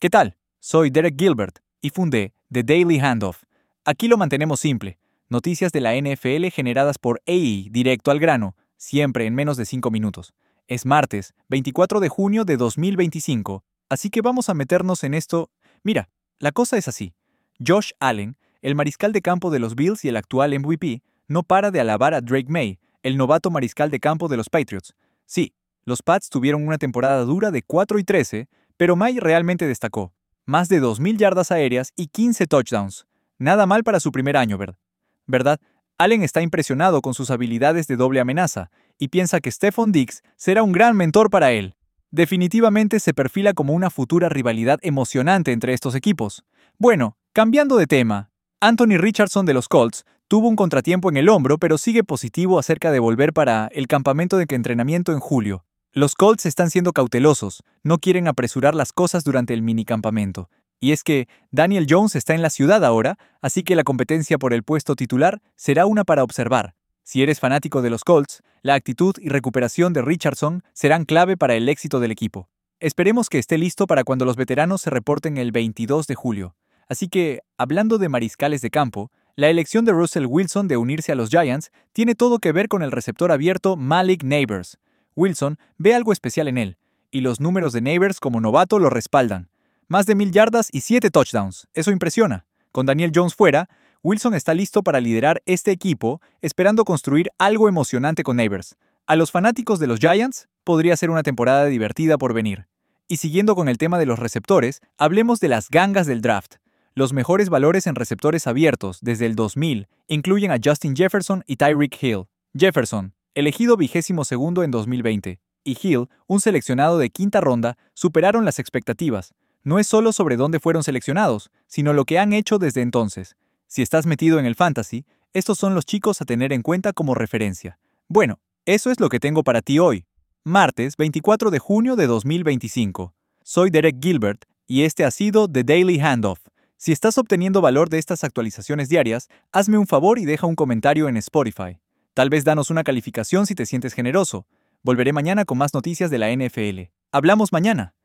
¿Qué tal? Soy Derek Gilbert y fundé The Daily Handoff. Aquí lo mantenemos simple. Noticias de la NFL generadas por AI directo al grano, siempre en menos de 5 minutos. Es martes, 24 de junio de 2025, así que vamos a meternos en esto. Mira, la cosa es así. Josh Allen, el mariscal de campo de los Bills y el actual MVP, no para de alabar a Drake May, el novato mariscal de campo de los Patriots. Sí, los Pats tuvieron una temporada dura de 4-13, pero May realmente destacó. Más de 2.000 yardas aéreas y 15 touchdowns. Nada mal para su primer año, ¿verdad? Allen está impresionado con sus habilidades de doble amenaza y piensa que Stephon Diggs será un gran mentor para él. Definitivamente se perfila como una futura rivalidad emocionante entre estos equipos. Bueno, cambiando de tema, Anthony Richardson de los Colts tuvo un contratiempo en el hombro, pero sigue positivo acerca de volver para el campamento de entrenamiento en julio. Los Colts están siendo cautelosos, no quieren apresurar las cosas durante el minicampamento. Y es que Daniel Jones está en la ciudad ahora, así que la competencia por el puesto titular será una para observar. Si eres fanático de los Colts, la actitud y recuperación de Richardson serán clave para el éxito del equipo. Esperemos que esté listo para cuando los veteranos se reporten el 22 de julio. Así que, hablando de mariscales de campo, la elección de Russell Wilson de unirse a los Giants tiene todo que ver con el receptor abierto Malik Nabers. Wilson ve algo especial en él, y los números de Nabers como novato lo respaldan. Más de 1.000 yardas y 7 touchdowns. Eso impresiona. Con Daniel Jones fuera, Wilson está listo para liderar este equipo, esperando construir algo emocionante con Nabers. A los fanáticos de los Giants, podría ser una temporada divertida por venir. Y siguiendo con el tema de los receptores, hablemos de las gangas del draft. Los mejores valores en receptores abiertos desde el 2000 incluyen a Justin Jefferson y Tyreek Hill. Jefferson, elegido 22º en 2020, y Hill, un seleccionado de quinta ronda, superaron las expectativas. No es solo sobre dónde fueron seleccionados, sino lo que han hecho desde entonces. Si estás metido en el fantasy, estos son los chicos a tener en cuenta como referencia. Bueno, eso es lo que tengo para ti hoy, martes 24 de junio de 2025. Soy Derek Gilbert y este ha sido The Daily Handoff. Si estás obteniendo valor de estas actualizaciones diarias, hazme un favor y deja un comentario en Spotify. Tal vez danos una calificación si te sientes generoso. Volveré mañana con más noticias de la NFL. Hablamos mañana.